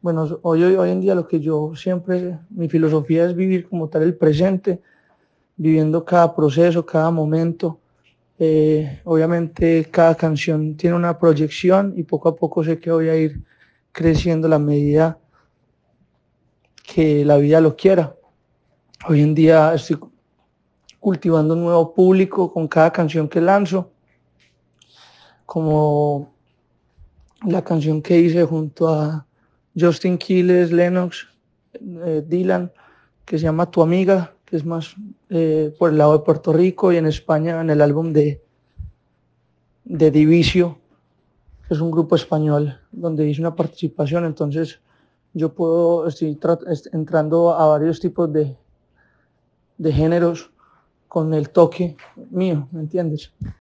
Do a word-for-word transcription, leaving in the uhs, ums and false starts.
bueno, hoy, hoy, hoy en día lo que yo siempre, mi filosofía es vivir como tal el presente, viviendo cada proceso, cada momento. Eh, obviamente cada canción tiene una proyección y poco a poco sé que voy a ir creciendo a la medida que la vida lo quiera. Hoy en día estoy cultivando un nuevo público con cada canción que lanzo, como la canción que hice junto a Justin Quiles, Lennox, eh, Dylan, que se llama Tu Amiga, que es más eh, por el lado de Puerto Rico, y en España en el álbum de, de Divicio, que es un grupo español donde hice una participación. Entonces yo puedo, estoy entrando a varios tipos de, de géneros con el toque mío, ¿me entiendes?